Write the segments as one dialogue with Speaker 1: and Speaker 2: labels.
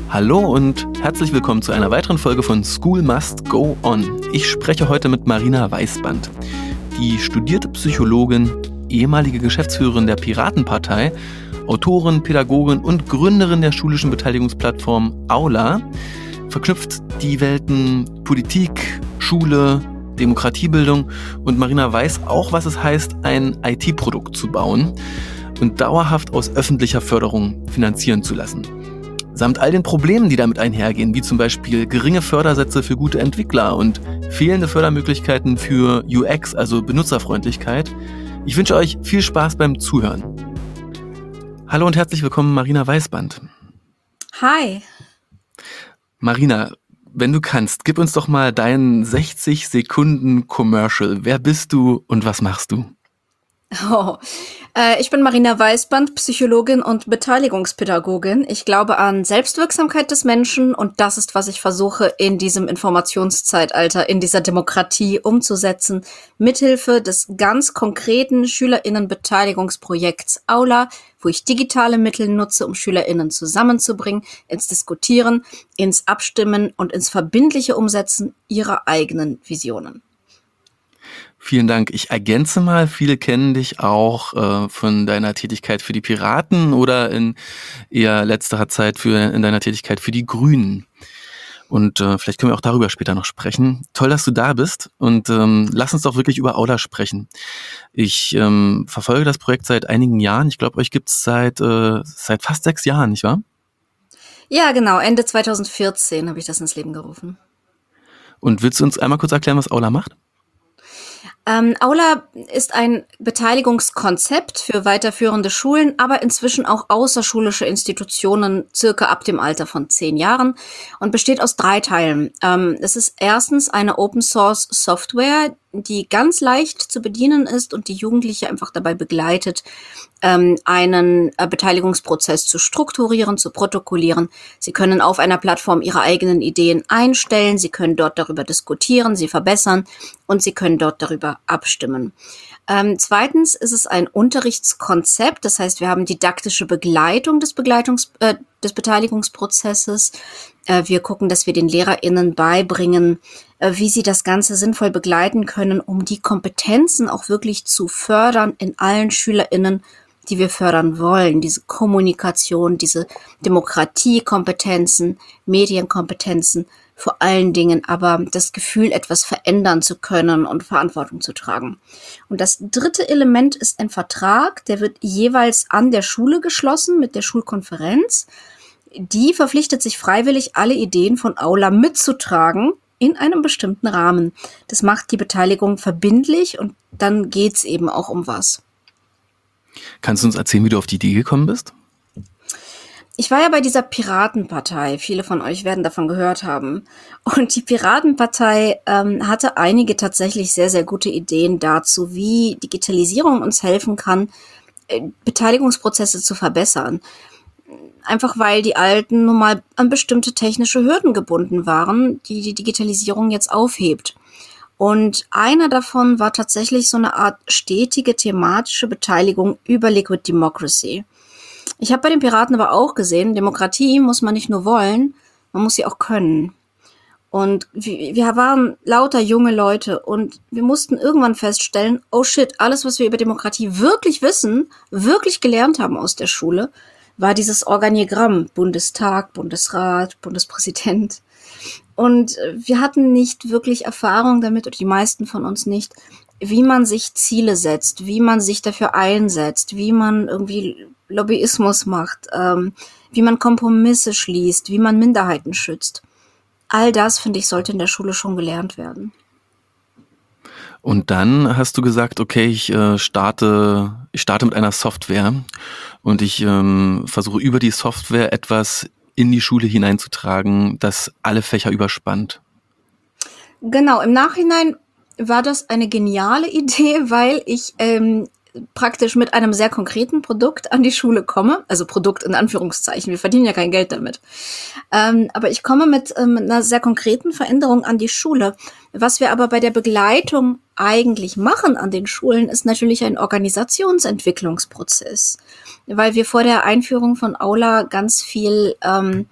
Speaker 1: Hallo und herzlich willkommen zu einer weiteren Folge von School Must Go On. Ich spreche heute mit Marina Weißband. Die studierte Psychologin, ehemalige Geschäftsführerin der Piratenpartei, Autorin, Pädagogin und Gründerin der schulischen Beteiligungsplattform Aula, verknüpft die Welten Politik, Schule, Demokratiebildung und Marina weiß auch, was es heißt, ein IT-Produkt zu bauen und dauerhaft aus öffentlicher Förderung finanzieren zu lassen. Samt all den Problemen, die damit einhergehen, wie zum Beispiel geringe Fördersätze für gute Entwickler und fehlende Fördermöglichkeiten für UX, also Benutzerfreundlichkeit. Ich wünsche euch viel Spaß beim Zuhören. Hallo und herzlich willkommen, Marina Weißband.
Speaker 2: Hi.
Speaker 1: Marina, wenn du kannst, gib uns doch mal deinen 60 Sekunden Commercial. Wer bist du und was machst du?
Speaker 2: Ich bin Marina Weißband, Psychologin und Beteiligungspädagogin. Ich glaube an Selbstwirksamkeit des Menschen und das ist, was ich versuche, in diesem Informationszeitalter, in dieser Demokratie umzusetzen, mithilfe des ganz konkreten SchülerInnen-Beteiligungsprojekts Aula, wo ich digitale Mittel nutze, um SchülerInnen zusammenzubringen, ins Diskutieren, ins Abstimmen und ins verbindliche Umsetzen ihrer eigenen Visionen.
Speaker 1: Vielen Dank. Ich ergänze mal, viele kennen dich auch von deiner Tätigkeit für die Piraten oder in eher letzterer Zeit in deiner Tätigkeit für die Grünen. Und vielleicht können wir auch darüber später noch sprechen. Toll, dass du da bist und lass uns doch wirklich über Aula sprechen. Ich verfolge das Projekt seit einigen Jahren. Ich glaube, euch gibt es seit fast 6 Jahren, nicht wahr?
Speaker 2: Ja, genau. Ende 2014 habe ich das ins Leben gerufen.
Speaker 1: Und willst du uns einmal kurz erklären, was Aula macht?
Speaker 2: Aula ist ein Beteiligungskonzept für weiterführende Schulen, aber inzwischen auch außerschulische Institutionen, circa ab dem Alter von 10 Jahren und besteht aus 3 Teilen. Es ist erstens eine Open-Source-Software, die ganz leicht zu bedienen ist und die Jugendliche einfach dabei begleitet, einen Beteiligungsprozess zu strukturieren, zu protokollieren. Sie können auf einer Plattform ihre eigenen Ideen einstellen, sie können dort darüber diskutieren, sie verbessern und sie können dort darüber abstimmen. Zweitens ist es ein Unterrichtskonzept, das heißt, wir haben didaktische Begleitung des Beteiligungsprozesses. Wir gucken, dass wir den LehrerInnen beibringen, wie sie das Ganze sinnvoll begleiten können, um die Kompetenzen auch wirklich zu fördern in allen SchülerInnen, die wir fördern wollen. Diese Kommunikation, diese Demokratiekompetenzen, Medienkompetenzen, vor allen Dingen aber das Gefühl, etwas verändern zu können und Verantwortung zu tragen. Und das 3. Element ist ein Vertrag, der wird jeweils an der Schule geschlossen mit der Schulkonferenz. Die verpflichtet sich freiwillig, alle Ideen von Aula mitzutragen in einem bestimmten Rahmen. Das macht die Beteiligung verbindlich und dann geht's eben auch um was.
Speaker 1: Kannst du uns erzählen, wie du auf die Idee gekommen bist?
Speaker 2: Ich war ja bei dieser Piratenpartei. Viele von euch werden davon gehört haben. Und die Piratenpartei hatte einige tatsächlich sehr, sehr gute Ideen dazu, wie Digitalisierung uns helfen kann, Beteiligungsprozesse zu verbessern. Einfach weil die Alten nun mal an bestimmte technische Hürden gebunden waren, die die Digitalisierung jetzt aufhebt. Und einer davon war tatsächlich so eine Art stetige thematische Beteiligung über Liquid Democracy. Ich habe bei den Piraten aber auch gesehen, Demokratie muss man nicht nur wollen, man muss sie auch können. Und wir waren lauter junge Leute und wir mussten irgendwann feststellen, oh shit, alles, was wir über Demokratie wirklich wissen, wirklich gelernt haben aus der Schule, war dieses Organigramm, Bundestag, Bundesrat, Bundespräsident. Und wir hatten nicht wirklich Erfahrung damit, oder die meisten von uns nicht, wie man sich Ziele setzt, wie man sich dafür einsetzt, wie man irgendwie Lobbyismus macht, wie man Kompromisse schließt, wie man Minderheiten schützt. All das, finde ich, sollte in der Schule schon gelernt werden.
Speaker 1: Und dann hast du gesagt, okay, ich starte mit einer Software und ich versuche über die Software etwas in die Schule hineinzutragen, das alle Fächer überspannt.
Speaker 2: Genau, im Nachhinein war das eine geniale Idee, weil ich praktisch mit einem sehr konkreten Produkt an die Schule komme. Also Produkt in Anführungszeichen, wir verdienen ja kein Geld damit. Aber ich komme mit einer sehr konkreten Veränderung an die Schule. Was wir aber bei der Begleitung eigentlich machen an den Schulen, ist natürlich ein Organisationsentwicklungsprozess. Weil wir vor der Einführung von Aula ganz viel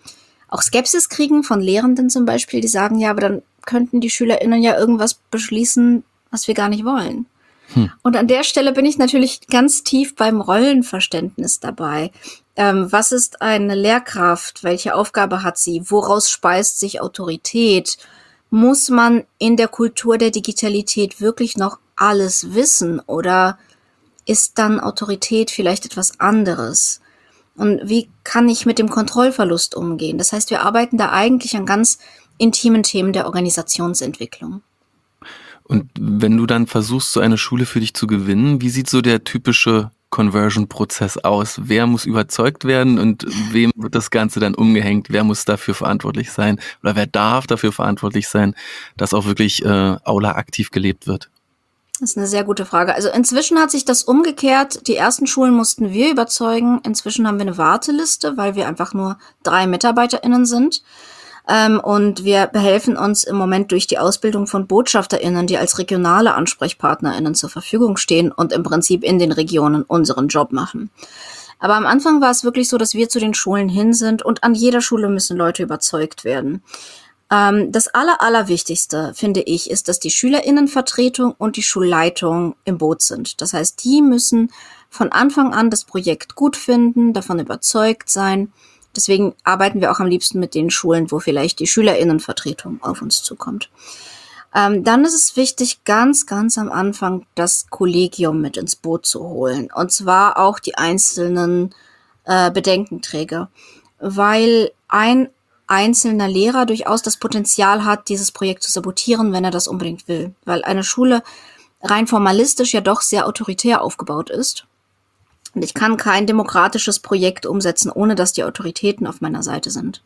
Speaker 2: auch Skepsis kriegen von Lehrenden zum Beispiel, die sagen, ja, aber dann könnten die SchülerInnen ja irgendwas beschließen, was wir gar nicht wollen. Und an der Stelle bin ich natürlich ganz tief beim Rollenverständnis dabei. Was ist eine Lehrkraft? Welche Aufgabe hat sie? Woraus speist sich Autorität? Muss man in der Kultur der Digitalität wirklich noch alles wissen? Oder ist dann Autorität vielleicht etwas anderes? Und wie kann ich mit dem Kontrollverlust umgehen? Das heißt, wir arbeiten da eigentlich an ganz intimen Themen der Organisationsentwicklung.
Speaker 1: Und wenn du dann versuchst, so eine Schule für dich zu gewinnen, wie sieht so der typische Conversion-Prozess aus? Wer muss überzeugt werden und wem wird das Ganze dann umgehängt? Wer muss dafür verantwortlich sein oder wer darf dafür verantwortlich sein, dass auch wirklich Aula aktiv gelebt wird?
Speaker 2: Das ist eine sehr gute Frage. Also inzwischen hat sich das umgekehrt. Die ersten Schulen mussten wir überzeugen. Inzwischen haben wir eine Warteliste, weil wir einfach nur 3 MitarbeiterInnen sind. Und wir behelfen uns im Moment durch die Ausbildung von BotschafterInnen, die als regionale AnsprechpartnerInnen zur Verfügung stehen und im Prinzip in den Regionen unseren Job machen. Aber am Anfang war es wirklich so, dass wir zu den Schulen hin sind und an jeder Schule müssen Leute überzeugt werden. Das Allerwichtigste, finde ich, ist, dass die SchülerInnenvertretung und die Schulleitung im Boot sind. Das heißt, die müssen von Anfang an das Projekt gut finden, davon überzeugt sein. Deswegen arbeiten wir auch am liebsten mit den Schulen, wo vielleicht die SchülerInnenvertretung auf uns zukommt. Dann ist es wichtig, ganz am Anfang das Kollegium mit ins Boot zu holen. Und zwar auch die einzelnen Bedenkenträger. Weil ein einzelner Lehrer durchaus das Potenzial hat, dieses Projekt zu sabotieren, wenn er das unbedingt will. Weil eine Schule rein formalistisch ja doch sehr autoritär aufgebaut ist. Und ich kann kein demokratisches Projekt umsetzen, ohne dass die Autoritäten auf meiner Seite sind.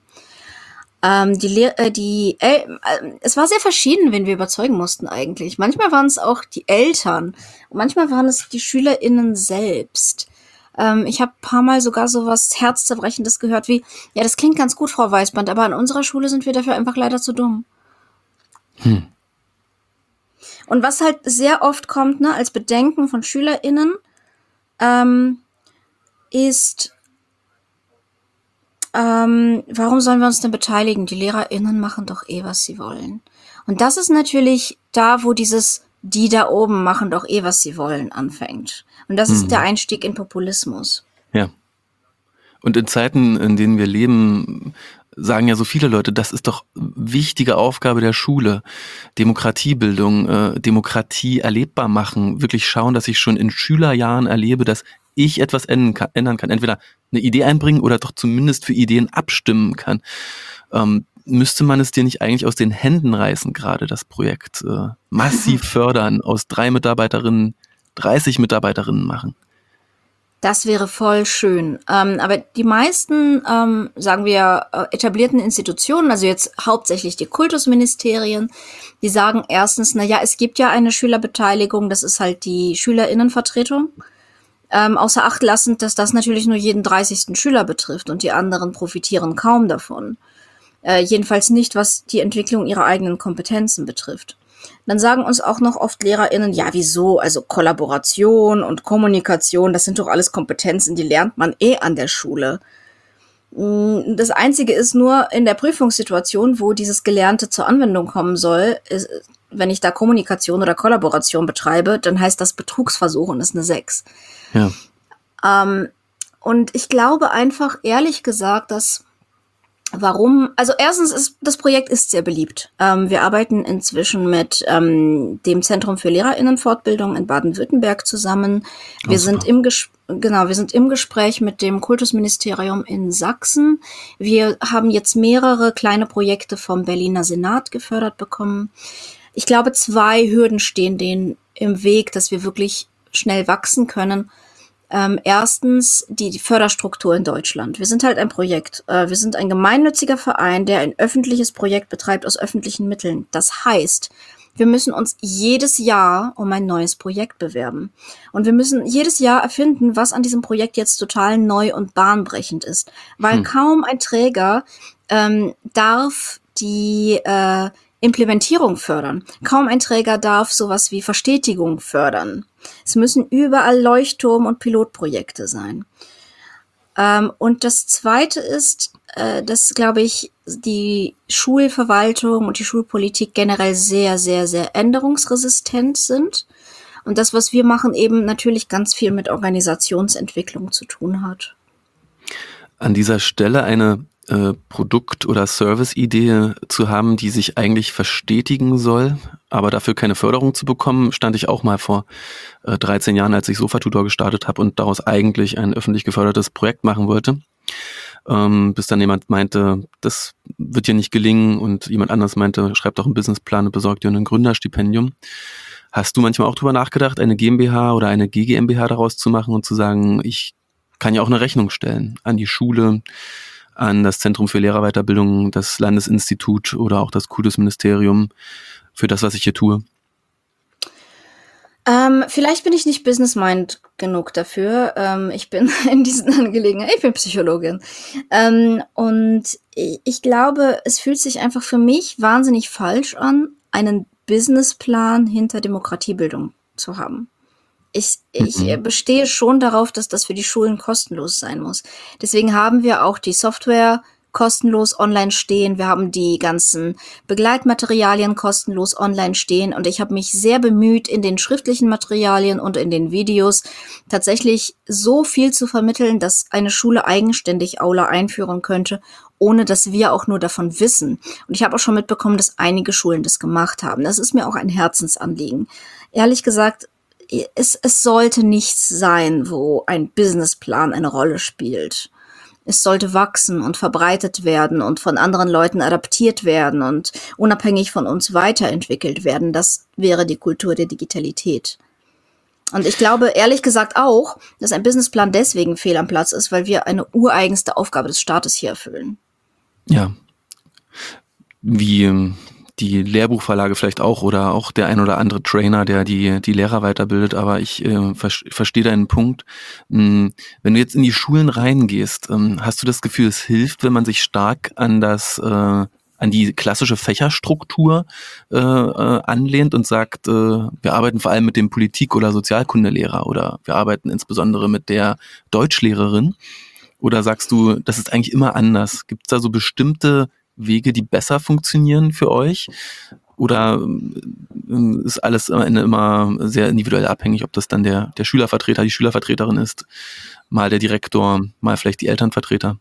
Speaker 2: Es war sehr verschieden, wen wir überzeugen mussten eigentlich. Manchmal waren es auch die Eltern, und manchmal waren es die SchülerInnen selbst. Ich habe ein paar Mal sogar so was Herzzerбrechendes gehört wie, ja, das klingt ganz gut, Frau Weißband, aber an unserer Schule sind wir dafür einfach leider zu dumm. Und was halt sehr oft kommt, ne, als Bedenken von SchülerInnen, ist, warum sollen wir uns denn beteiligen? Die LehrerInnen machen doch was sie wollen. Und das ist natürlich da, wo die da oben machen doch was sie wollen, anfängt. Und das ist der Einstieg in Populismus.
Speaker 1: Ja. Und in Zeiten, in denen wir leben, sagen ja so viele Leute, das ist doch wichtige Aufgabe der Schule. Demokratiebildung, Demokratie erlebbar machen, wirklich schauen, dass ich schon in Schülerjahren erlebe, dass ich etwas ändern kann. Entweder eine Idee einbringen oder doch zumindest für Ideen abstimmen kann. Müsste man es dir nicht eigentlich aus den Händen reißen, gerade das Projekt massiv fördern, aus 3 Mitarbeiterinnen 30 Mitarbeiterinnen machen?
Speaker 2: Das wäre voll schön. Aber die meisten, sagen wir, etablierten Institutionen, also jetzt hauptsächlich die Kultusministerien, die sagen erstens, na ja, es gibt ja eine Schülerbeteiligung, das ist halt die SchülerInnenvertretung. Außer Acht lassend, dass das natürlich nur jeden 30. Schüler betrifft und die anderen profitieren kaum davon. Jedenfalls nicht, was die Entwicklung ihrer eigenen Kompetenzen betrifft. Dann sagen uns auch noch oft LehrerInnen, ja, wieso? Also Kollaboration und Kommunikation, das sind doch alles Kompetenzen, die lernt man an der Schule. Das Einzige ist nur in der Prüfungssituation, wo dieses Gelernte zur Anwendung kommen soll, wenn ich da Kommunikation oder Kollaboration betreibe, dann heißt das Betrugsversuch und ist eine 6.
Speaker 1: Ja.
Speaker 2: Und ich glaube einfach, ehrlich gesagt, dass also erstens das Projekt ist sehr beliebt. Wir arbeiten inzwischen mit dem Zentrum für LehrerInnenfortbildung in Baden-Württemberg zusammen. Wir sind im Gespräch mit dem Kultusministerium in Sachsen. Wir haben jetzt mehrere kleine Projekte vom Berliner Senat gefördert bekommen. Ich glaube, 2 Hürden stehen denen im Weg, dass wir wirklich schnell wachsen können. Erstens die Förderstruktur in Deutschland. Wir sind halt ein Projekt. Wir sind ein gemeinnütziger Verein, der ein öffentliches Projekt betreibt aus öffentlichen Mitteln. Das heißt, wir müssen uns jedes Jahr um ein neues Projekt bewerben. Und wir müssen jedes Jahr erfinden, was an diesem Projekt jetzt total neu und bahnbrechend ist. Weil kaum ein Träger darf die Implementierung fördern. Kaum ein Träger darf sowas wie Verstetigung fördern. Es müssen überall Leuchtturm- und Pilotprojekte sein. Und das Zweite ist, dass, glaube ich, die Schulverwaltung und die Schulpolitik generell sehr, sehr, sehr änderungsresistent sind. Und das, was wir machen, eben natürlich ganz viel mit Organisationsentwicklung zu tun hat.
Speaker 1: An dieser Stelle eine Produkt- oder Service-Idee zu haben, die sich eigentlich verstetigen soll, aber dafür keine Förderung zu bekommen, stand ich auch mal vor 13 Jahren, als ich Sofa-Tutor gestartet habe und daraus eigentlich ein öffentlich gefördertes Projekt machen wollte. Bis dann jemand meinte, das wird dir nicht gelingen, und jemand anders meinte, schreib doch einen Businessplan und besorg dir ein Gründerstipendium. Hast du manchmal auch drüber nachgedacht, eine GmbH oder eine GmbH daraus zu machen und zu sagen, ich kann ja auch eine Rechnung stellen an die Schule, an das Zentrum für Lehrerweiterbildung, das Landesinstitut oder auch das Kultusministerium für das, was ich hier tue?
Speaker 2: Vielleicht bin ich nicht business-mind genug dafür. Ich bin in diesen Angelegenheiten, ich bin Psychologin. Und ich glaube, es fühlt sich einfach für mich wahnsinnig falsch an, einen Businessplan hinter Demokratiebildung zu haben. Ich bestehe schon darauf, dass das für die Schulen kostenlos sein muss. Deswegen haben wir auch die Software kostenlos online stehen. Wir haben die ganzen Begleitmaterialien kostenlos online stehen. Und ich habe mich sehr bemüht, in den schriftlichen Materialien und in den Videos tatsächlich so viel zu vermitteln, dass eine Schule eigenständig Aula einführen könnte, ohne dass wir auch nur davon wissen. Und ich habe auch schon mitbekommen, dass einige Schulen das gemacht haben. Das ist mir auch ein Herzensanliegen. Ehrlich gesagt, es sollte nichts sein, wo ein Businessplan eine Rolle spielt. Es sollte wachsen und verbreitet werden und von anderen Leuten adaptiert werden und unabhängig von uns weiterentwickelt werden. Das wäre die Kultur der Digitalität. Und ich glaube ehrlich gesagt auch, dass ein Businessplan deswegen fehl am Platz ist, weil wir eine ureigenste Aufgabe des Staates hier erfüllen.
Speaker 1: Ja, wie die Lehrbuchverlage vielleicht auch oder auch der ein oder andere Trainer, der die Lehrer weiterbildet. Aber ich verstehe deinen Punkt. Wenn du jetzt in die Schulen reingehst, hast du das Gefühl, es hilft, wenn man sich stark an die klassische Fächerstruktur anlehnt und sagt, wir arbeiten vor allem mit dem Politik- oder Sozialkundelehrer oder wir arbeiten insbesondere mit der Deutschlehrerin? Oder sagst du, das ist eigentlich immer anders? Gibt es da so bestimmte Wege, die besser funktionieren für euch? Oder ist alles am Ende immer sehr individuell abhängig, ob das dann der Schülervertreter, die Schülervertreterin ist, mal der Direktor, mal vielleicht die Elternvertreter?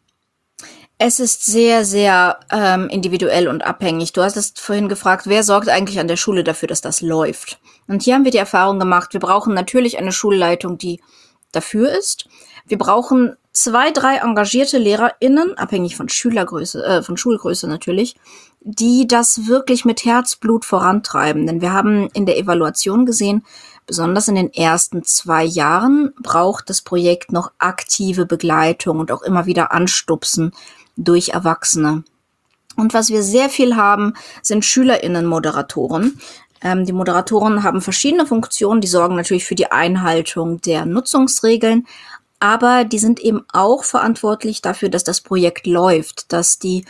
Speaker 2: Es ist sehr, sehr individuell und abhängig. Du hast es vorhin gefragt, wer sorgt eigentlich an der Schule dafür, dass das läuft? Und hier haben wir die Erfahrung gemacht, wir brauchen natürlich eine Schulleitung, die dafür ist. Wir brauchen 2, 3 engagierte LehrerInnen, abhängig von Schülergröße, von Schulgröße natürlich, die das wirklich mit Herzblut vorantreiben. Denn wir haben in der Evaluation gesehen, besonders in den ersten 2 Jahren braucht das Projekt noch aktive Begleitung und auch immer wieder Anstupsen durch Erwachsene. Und was wir sehr viel haben, sind SchülerInnen-Moderatoren. Die Moderatoren haben verschiedene Funktionen, die sorgen natürlich für die Einhaltung der Nutzungsregeln, aber die sind eben auch verantwortlich dafür, dass das Projekt läuft, dass die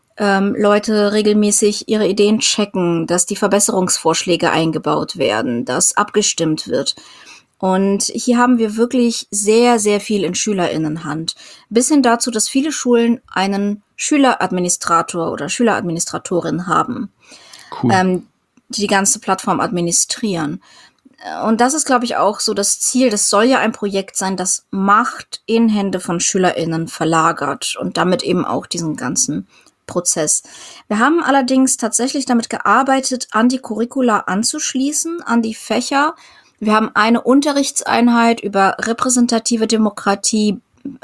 Speaker 2: Leute regelmäßig ihre Ideen checken, dass die Verbesserungsvorschläge eingebaut werden, dass abgestimmt wird. Und hier haben wir wirklich sehr, sehr viel in SchülerInnenhand. Bis hin dazu, dass viele Schulen einen Schüleradministrator oder Schüleradministratorin haben,
Speaker 1: Cool.
Speaker 2: die ganze Plattform administrieren. Und das ist, glaube ich, auch so das Ziel. Das soll ja ein Projekt sein, das Macht in Hände von SchülerInnen verlagert und damit eben auch diesen ganzen Prozess. Wir haben allerdings tatsächlich damit gearbeitet, an die Curricula anzuschließen, an die Fächer. Wir haben eine Unterrichtseinheit über repräsentative Demokratie,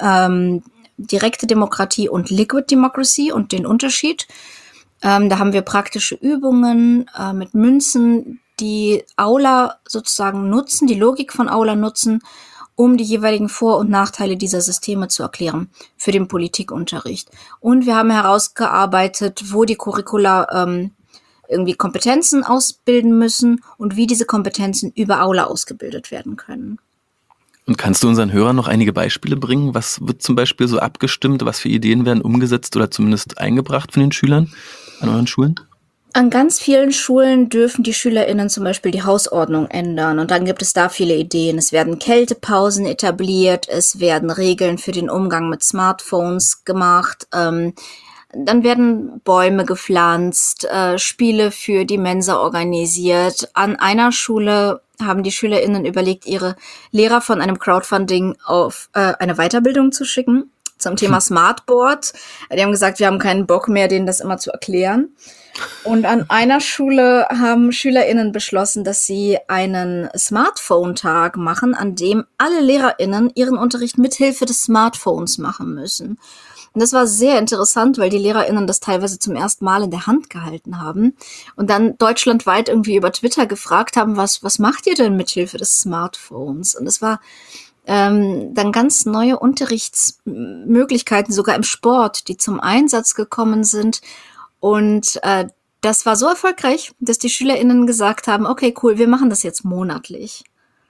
Speaker 2: direkte Demokratie und Liquid Democracy und den Unterschied. Da haben wir praktische Übungen mit Münzen, die Aula sozusagen nutzen, die Logik von Aula nutzen, um die jeweiligen Vor- und Nachteile dieser Systeme zu erklären für den Politikunterricht. Und wir haben herausgearbeitet, wo die Curricula irgendwie Kompetenzen ausbilden müssen und wie diese Kompetenzen über Aula ausgebildet werden können.
Speaker 1: Und kannst du unseren Hörern noch einige Beispiele bringen? Was wird zum Beispiel so abgestimmt? Was für Ideen werden umgesetzt oder zumindest eingebracht von den Schülern an euren Schulen?
Speaker 2: An ganz vielen Schulen dürfen die SchülerInnen zum Beispiel die Hausordnung ändern und dann gibt es da viele Ideen. Es werden Kältepausen etabliert, es werden Regeln für den Umgang mit Smartphones gemacht, dann werden Bäume gepflanzt, Spiele für die Mensa organisiert. An einer Schule haben die SchülerInnen überlegt, ihre Lehrer von einem Crowdfunding auf eine Weiterbildung zu schicken zum Thema Smartboard. Die haben gesagt, wir haben keinen Bock mehr, denen das immer zu erklären. Und an einer Schule haben SchülerInnen beschlossen, dass sie einen Smartphone-Tag machen, an dem alle LehrerInnen ihren Unterricht mithilfe des Smartphones machen müssen. Und das war sehr interessant, weil die LehrerInnen das teilweise zum ersten Mal in der Hand gehalten haben und dann deutschlandweit irgendwie über Twitter gefragt haben, was macht ihr denn mithilfe des Smartphones? Und es war dann ganz neue Unterrichtsmöglichkeiten, sogar im Sport, die zum Einsatz gekommen sind. Und das war so erfolgreich, dass die SchülerInnen gesagt haben, okay, cool, wir machen das jetzt monatlich.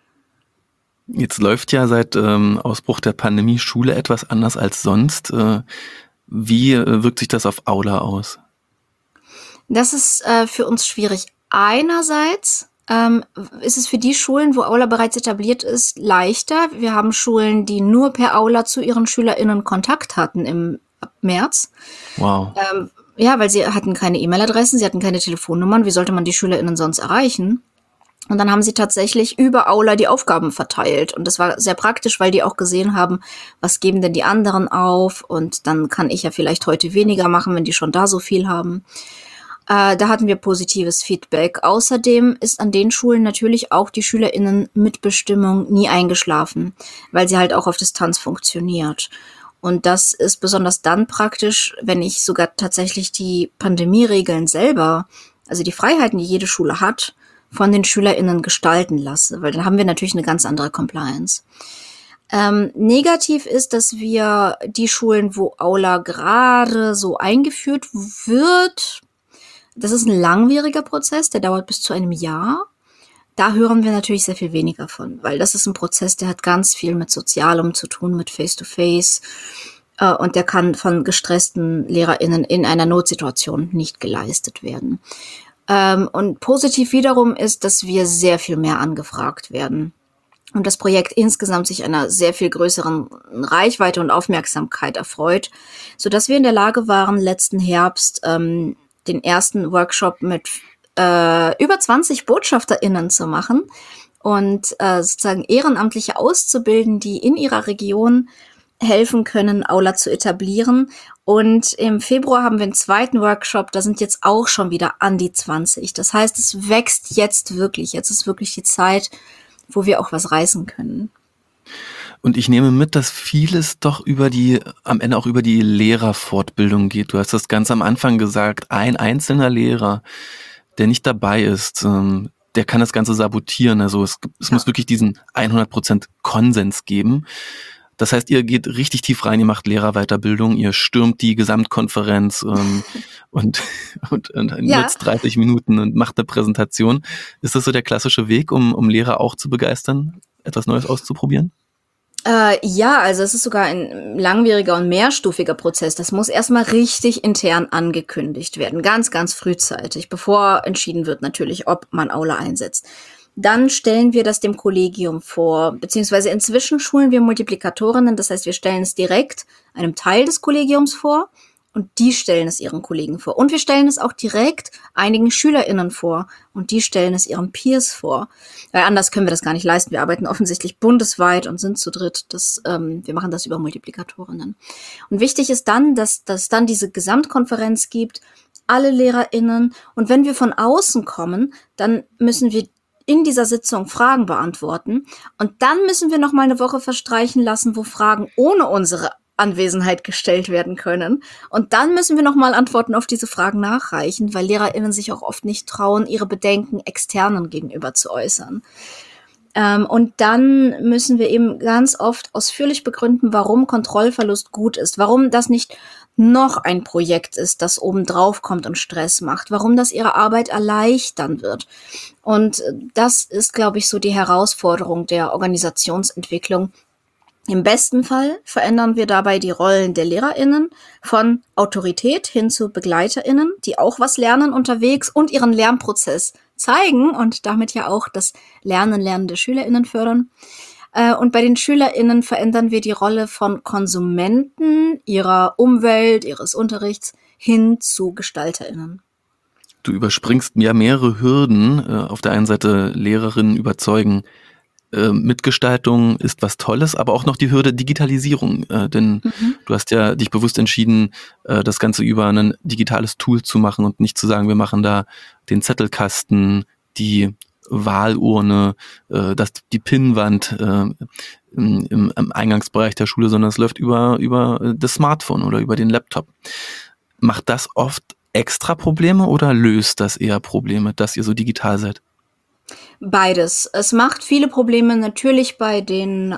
Speaker 1: Jetzt läuft ja seit Ausbruch der Pandemie Schule etwas anders als sonst. Wie wirkt sich das auf Aula aus?
Speaker 2: Das ist für uns schwierig. Einerseits ist es für die Schulen, wo Aula bereits etabliert ist, leichter. Wir haben Schulen, die nur per Aula zu ihren SchülerInnen Kontakt hatten im März.
Speaker 1: Wow.
Speaker 2: Ja, weil sie hatten keine E-Mail-Adressen, sie hatten keine Telefonnummern. Wie sollte man die SchülerInnen sonst erreichen? Und dann haben sie tatsächlich über Aula die Aufgaben verteilt. Und das war sehr praktisch, weil die auch gesehen haben, was geben denn die anderen auf? Und dann kann ich ja vielleicht heute weniger machen, wenn die schon da so viel haben. Da hatten wir positives Feedback. Außerdem ist an den Schulen natürlich auch die SchülerInnen Mitbestimmung nie eingeschlafen, weil sie halt auch auf Distanz funktioniert. Und das ist besonders dann praktisch, wenn ich sogar tatsächlich die Pandemieregeln selber, also die Freiheiten, die jede Schule hat, von den SchülerInnen gestalten lasse, weil dann haben wir natürlich eine ganz andere Compliance. Negativ ist, dass wir die Schulen, wo Aula gerade so eingeführt wird, das ist ein langwieriger Prozess, der dauert bis zu einem Jahr. Da hören wir natürlich sehr viel weniger von, weil das ist ein Prozess, der hat ganz viel mit Sozialem zu tun, mit Face-to-Face. Und der kann von gestressten LehrerInnen in einer Notsituation nicht geleistet werden. Und positiv wiederum ist, dass wir sehr viel mehr angefragt werden. Und das Projekt insgesamt sich einer sehr viel größeren Reichweite und Aufmerksamkeit erfreut, sodass wir in der Lage waren, letzten Herbst den ersten Workshop mit über 20 BotschafterInnen zu machen und sozusagen Ehrenamtliche auszubilden, die in ihrer Region helfen können, Aula zu etablieren. Und im Februar haben wir einen zweiten Workshop, da sind jetzt auch schon wieder an die 20. Das heißt, es wächst jetzt wirklich. Jetzt ist wirklich die Zeit, wo wir auch was reißen können.
Speaker 1: Und ich nehme mit, dass vieles doch am Ende auch über die Lehrerfortbildung geht. Du hast das ganz am Anfang gesagt, ein einzelner Lehrer, der nicht dabei ist, der kann das Ganze sabotieren. Also es muss wirklich diesen 100% Konsens geben. Das heißt, ihr geht richtig tief rein, ihr macht Lehrerweiterbildung, ihr stürmt die Gesamtkonferenz und nutzt 30 Minuten und macht eine Präsentation. Ist das so der klassische Weg, um Lehrer auch zu begeistern, etwas Neues auszuprobieren?
Speaker 2: Ja, also es ist sogar ein langwieriger und mehrstufiger Prozess. Das muss erstmal richtig intern angekündigt werden, ganz, ganz frühzeitig, bevor entschieden wird natürlich, ob man Aula einsetzt. Dann stellen wir das dem Kollegium vor, beziehungsweise inzwischen schulen wir Multiplikatorinnen, das heißt, wir stellen es direkt einem Teil des Kollegiums vor und die stellen es ihren Kollegen vor. Und wir stellen es auch direkt einigen SchülerInnen vor und die stellen es ihren Peers vor. Weil anders können wir das gar nicht leisten. Wir arbeiten offensichtlich bundesweit und sind zu dritt. Wir machen das über Multiplikatorinnen. Und wichtig ist dann, dass dann diese Gesamtkonferenz gibt, alle LehrerInnen. Und wenn wir von außen kommen, dann müssen wir in dieser Sitzung Fragen beantworten. Und dann müssen wir noch mal eine Woche verstreichen lassen, wo Fragen ohne unsere Anwesenheit gestellt werden können. Und dann müssen wir noch mal Antworten auf diese Fragen nachreichen, weil LehrerInnen sich auch oft nicht trauen, ihre Bedenken Externen gegenüber zu äußern. Und dann müssen wir eben ganz oft ausführlich begründen, warum Kontrollverlust gut ist, warum das nicht noch ein Projekt ist, das obendrauf kommt und Stress macht, warum das ihre Arbeit erleichtern wird. Und das ist, glaube ich, so die Herausforderung der Organisationsentwicklung, Im besten Fall verändern wir dabei die Rollen der LehrerInnen von Autorität hin zu BegleiterInnen, die auch was lernen unterwegs und ihren Lernprozess zeigen und damit ja auch das Lernen der SchülerInnen fördern. Und bei den SchülerInnen verändern wir die Rolle von Konsumenten ihrer Umwelt, ihres Unterrichts hin zu GestalterInnen.
Speaker 1: Du überspringst ja mehrere Hürden. Auf der einen Seite Lehrerinnen überzeugen, Mitgestaltung ist was Tolles, aber auch noch die Hürde Digitalisierung. Denn du hast ja dich bewusst entschieden, das Ganze über ein digitales Tool zu machen und nicht zu sagen, wir machen da den Zettelkasten, die Wahlurne, die Pinnwand im Eingangsbereich der Schule, sondern es läuft über das Smartphone oder über den Laptop. Macht das oft extra Probleme oder löst das eher Probleme, dass ihr so digital seid?
Speaker 2: Beides. Es macht viele Probleme natürlich bei den,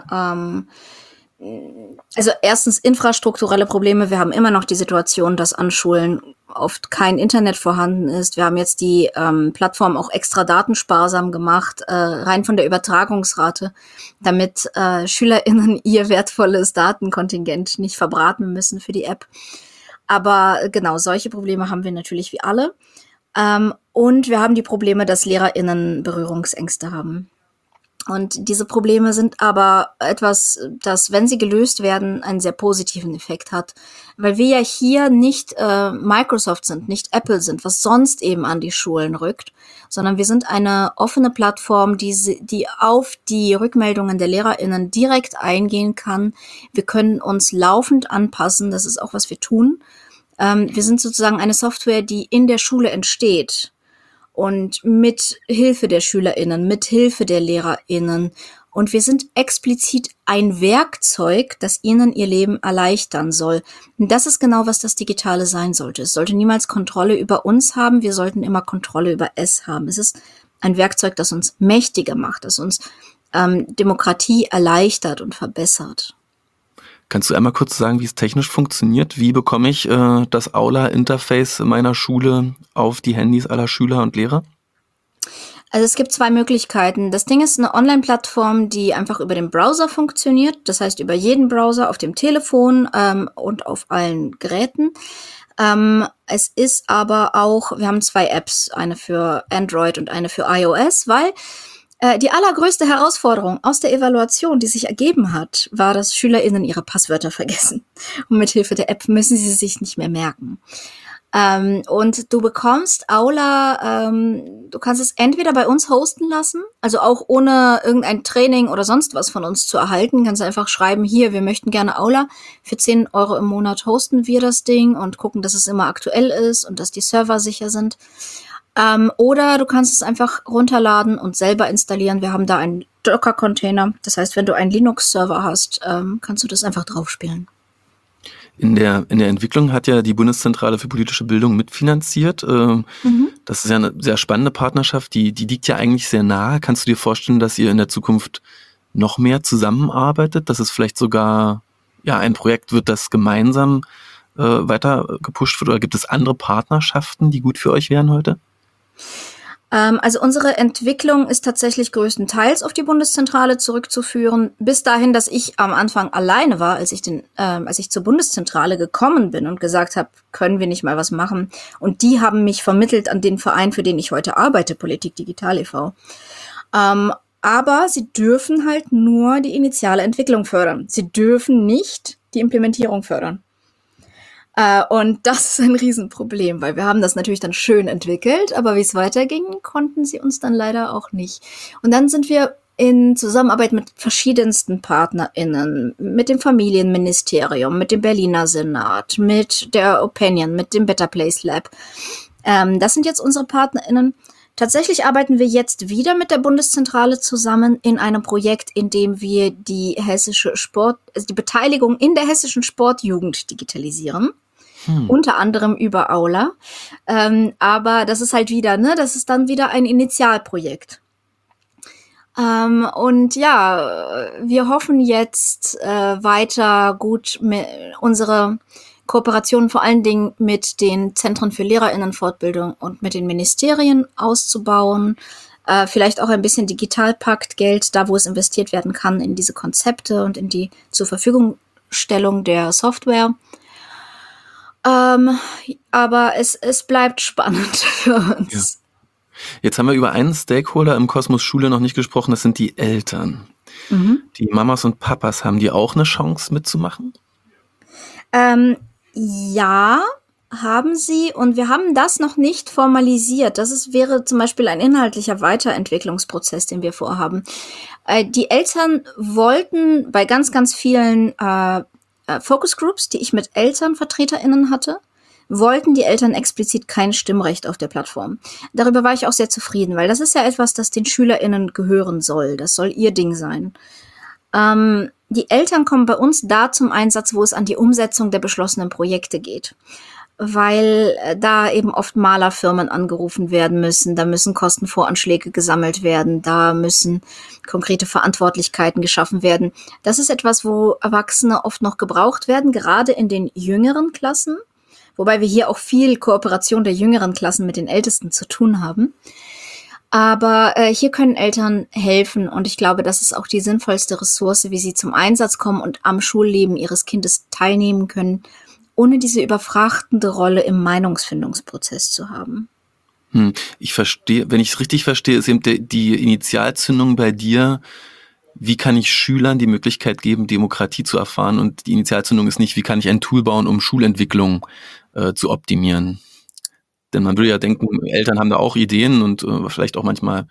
Speaker 2: also erstens infrastrukturelle Probleme. Wir haben immer noch die Situation, dass an Schulen oft kein Internet vorhanden ist. Wir haben jetzt die Plattform auch extra datensparsam gemacht, rein von der Übertragungsrate, damit SchülerInnen ihr wertvolles Datenkontingent nicht verbraten müssen für die App. Aber genau, solche Probleme haben wir natürlich wie alle. Und wir haben die Probleme, dass LehrerInnen Berührungsängste haben. Und diese Probleme sind aber etwas, das, wenn sie gelöst werden, einen sehr positiven Effekt hat. Weil wir ja hier nicht Microsoft sind, nicht Apple sind, was sonst eben an die Schulen rückt, sondern wir sind eine offene Plattform, die auf die Rückmeldungen der LehrerInnen direkt eingehen kann. Wir können uns laufend anpassen, das ist auch, was wir tun. Wir sind sozusagen eine Software, die in der Schule entsteht und mit Hilfe der SchülerInnen, mit Hilfe der LehrerInnen. Und wir sind explizit ein Werkzeug, das ihnen ihr Leben erleichtern soll. Und das ist genau, was das Digitale sein sollte. Es sollte niemals Kontrolle über uns haben. Wir sollten immer Kontrolle über es haben. Es ist ein Werkzeug, das uns mächtiger macht, das uns Demokratie erleichtert und verbessert.
Speaker 1: Kannst du einmal kurz sagen, wie es technisch funktioniert? Wie bekomme ich das Aula-Interface meiner Schule auf die Handys aller Schüler und Lehrer?
Speaker 2: Also es gibt zwei Möglichkeiten. Das Ding ist eine Online-Plattform, die einfach über den Browser funktioniert. Das heißt, über jeden Browser auf dem Telefon und auf allen Geräten. Es ist aber auch, wir haben zwei Apps, eine für Android und eine für iOS, weil die allergrößte Herausforderung aus der Evaluation, die sich ergeben hat, war, dass SchülerInnen ihre Passwörter vergessen. Und mit Hilfe der App müssen sie sich nicht mehr merken. Und du bekommst Aula, du kannst es entweder bei uns hosten lassen, also auch ohne irgendein Training oder sonst was von uns zu erhalten, kannst du einfach schreiben, hier, wir möchten gerne Aula, für 10 € im Monat hosten wir das Ding und gucken, dass es immer aktuell ist und dass die Server sicher sind. Oder du kannst es einfach runterladen und selber installieren. Wir haben da einen Docker-Container. Das heißt, wenn du einen Linux-Server hast, kannst du das einfach draufspielen.
Speaker 1: In der Entwicklung hat ja die Bundeszentrale für politische Bildung mitfinanziert. Das ist ja eine sehr spannende Partnerschaft. Die liegt ja eigentlich sehr nahe. Kannst du dir vorstellen, dass ihr in der Zukunft noch mehr zusammenarbeitet? Dass es vielleicht sogar ein Projekt wird, das gemeinsam weiter gepusht wird? Oder gibt es andere Partnerschaften, die gut für euch wären heute?
Speaker 2: Also unsere Entwicklung ist tatsächlich größtenteils auf die Bundeszentrale zurückzuführen. Bis dahin, dass ich am Anfang alleine war, als ich zur Bundeszentrale gekommen bin und gesagt habe, können wir nicht mal was machen. Und die haben mich vermittelt an den Verein, für den ich heute arbeite, Politik Digital e.V. Aber sie dürfen halt nur die initiale Entwicklung fördern. Sie dürfen nicht die Implementierung fördern. Und das ist ein Riesenproblem, weil wir haben das natürlich dann schön entwickelt, aber wie es weiterging, konnten sie uns dann leider auch nicht. Und dann sind wir in Zusammenarbeit mit verschiedensten PartnerInnen, mit dem Familienministerium, mit dem Berliner Senat, mit der Opinion, mit dem Better Place Lab. Das sind jetzt unsere PartnerInnen. Tatsächlich arbeiten wir jetzt wieder mit der Bundeszentrale zusammen in einem Projekt, in dem wir die Beteiligung in der hessischen Sportjugend digitalisieren. Unter anderem über Aula. Aber das ist halt wieder, das ist dann wieder ein Initialprojekt. Und ja, wir hoffen jetzt weiter gut unsere Kooperationen vor allen Dingen mit den Zentren für LehrerInnenfortbildung und mit den Ministerien auszubauen. vielleicht auch ein bisschen Digitalpakt-Geld, da wo es investiert werden kann, in diese Konzepte und in die zur Verfügungstellung der Software. Aber es bleibt spannend für uns.
Speaker 1: Ja. Jetzt haben wir über einen Stakeholder im Kosmos Schule noch nicht gesprochen, das sind die Eltern. Die Mamas und Papas, haben die auch eine Chance mitzumachen?
Speaker 2: Ja, haben sie, und wir haben das noch nicht formalisiert. Wäre zum Beispiel ein inhaltlicher Weiterentwicklungsprozess, den wir vorhaben. Die Eltern wollten bei ganz, ganz vielen Focus Groups, die ich mit ElternvertreterInnen hatte, wollten die Eltern explizit kein Stimmrecht auf der Plattform. Darüber war ich auch sehr zufrieden, weil das ist ja etwas, das den SchülerInnen gehören soll. Das soll ihr Ding sein. Die Eltern kommen bei uns da zum Einsatz, wo es an die Umsetzung der beschlossenen Projekte geht. Weil da eben oft Malerfirmen angerufen werden müssen, da müssen Kostenvoranschläge gesammelt werden, da müssen konkrete Verantwortlichkeiten geschaffen werden. Das ist etwas, wo Erwachsene oft noch gebraucht werden, gerade in den jüngeren Klassen. Wobei wir hier auch viel Kooperation der jüngeren Klassen mit den Ältesten zu tun haben. Aber hier können Eltern helfen und ich glaube, das ist auch die sinnvollste Ressource, wie sie zum Einsatz kommen und am Schulleben ihres Kindes teilnehmen können, ohne diese überfrachtende Rolle im Meinungsfindungsprozess zu haben.
Speaker 1: Ich verstehe, wenn ich es richtig verstehe, ist eben die Initialzündung bei dir, wie kann ich Schülern die Möglichkeit geben, Demokratie zu erfahren, und die Initialzündung ist nicht, wie kann ich ein Tool bauen, um Schulentwicklung zu optimieren. Denn man würde ja denken, Eltern haben da auch Ideen und vielleicht auch manchmal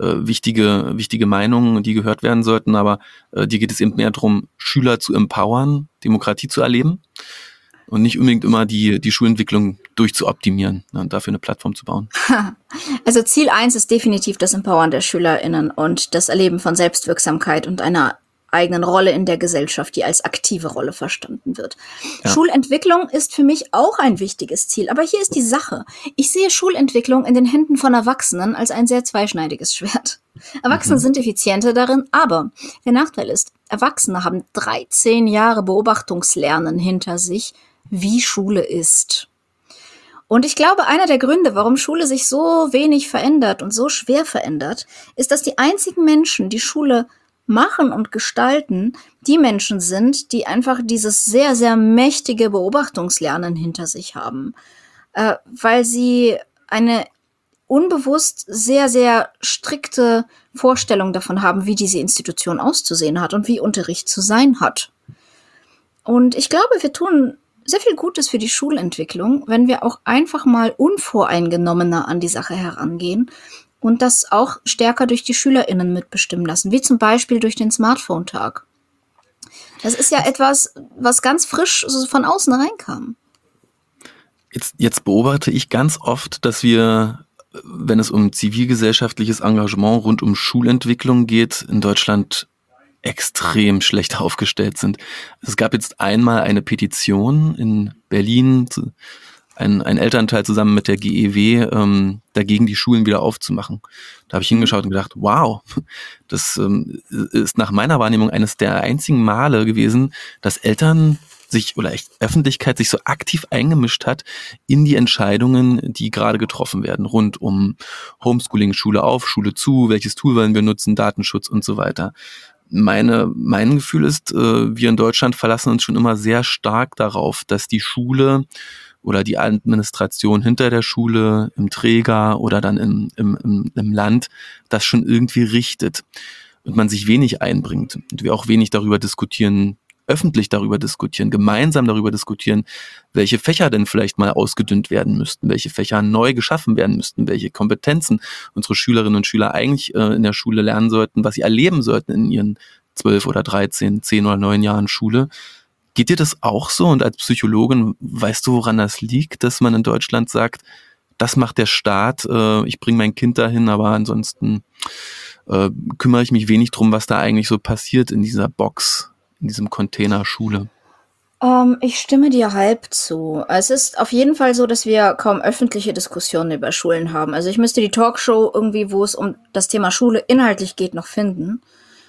Speaker 1: wichtige Meinungen, die gehört werden sollten, aber dir geht es eben mehr darum, Schüler zu empowern, Demokratie zu erleben und nicht unbedingt immer die Schulentwicklung durchzuoptimieren, ne, und dafür eine Plattform zu bauen.
Speaker 2: Also Ziel 1 ist definitiv das Empowern der SchülerInnen und das Erleben von Selbstwirksamkeit und einer eigenen Rolle in der Gesellschaft, die als aktive Rolle verstanden wird. Ja. Schulentwicklung ist für mich auch ein wichtiges Ziel. Aber hier ist die Sache. Ich sehe Schulentwicklung in den Händen von Erwachsenen als ein sehr zweischneidiges Schwert. Erwachsene sind effizienter darin, aber der Nachteil ist, Erwachsene haben 13 Jahre Beobachtungslernen hinter sich, wie Schule ist. Und ich glaube, einer der Gründe, warum Schule sich so wenig verändert und so schwer verändert, ist, dass die einzigen Menschen, die Schule machen und gestalten, die Menschen sind, die einfach dieses sehr, sehr mächtige Beobachtungslernen hinter sich haben, weil sie eine unbewusst sehr, sehr strikte Vorstellung davon haben, wie diese Institution auszusehen hat und wie Unterricht zu sein hat. Und ich glaube, wir tun sehr viel Gutes für die Schulentwicklung, wenn wir auch einfach mal unvoreingenommener an die Sache herangehen und das auch stärker durch die SchülerInnen mitbestimmen lassen, wie zum Beispiel durch den Smartphone-Tag. Das ist ja etwas, was ganz frisch so von außen reinkam.
Speaker 1: Jetzt beobachte ich ganz oft, dass wir, wenn es um zivilgesellschaftliches Engagement rund um Schulentwicklung geht, in Deutschland extrem schlecht aufgestellt sind. Es gab jetzt einmal eine Petition in Berlin, ein Elternteil zusammen mit der GEW, dagegen die Schulen wieder aufzumachen. Da habe ich hingeschaut und gedacht, wow, das ist nach meiner Wahrnehmung eines der einzigen Male gewesen, dass Eltern sich oder Öffentlichkeit sich so aktiv eingemischt hat in die Entscheidungen, die gerade getroffen werden, rund um Homeschooling, Schule auf, Schule zu, welches Tool wollen wir nutzen, Datenschutz und so weiter. Mein Gefühl ist, wir in Deutschland verlassen uns schon immer sehr stark darauf, dass die Schule oder die Administration hinter der Schule, im Träger oder dann im Land, das schon irgendwie richtet und man sich wenig einbringt und wir auch wenig darüber diskutieren, öffentlich darüber diskutieren, gemeinsam darüber diskutieren, welche Fächer denn vielleicht mal ausgedünnt werden müssten, welche Fächer neu geschaffen werden müssten, welche Kompetenzen unsere Schülerinnen und Schüler eigentlich in der Schule lernen sollten, was sie erleben sollten in ihren 12 oder 13, 10 oder 9 Jahren Schule. Geht dir das auch so? Und als Psychologin, weißt du, woran das liegt, dass man in Deutschland sagt, das macht der Staat, ich bringe mein Kind dahin, aber ansonsten kümmere ich mich wenig drum, was da eigentlich so passiert in dieser Box, in diesem Container Schule?
Speaker 2: Ich stimme dir halb zu. Es ist auf jeden Fall so, dass wir kaum öffentliche Diskussionen über Schulen haben. Also ich müsste die Talkshow irgendwie, wo es um das Thema Schule inhaltlich geht, noch finden.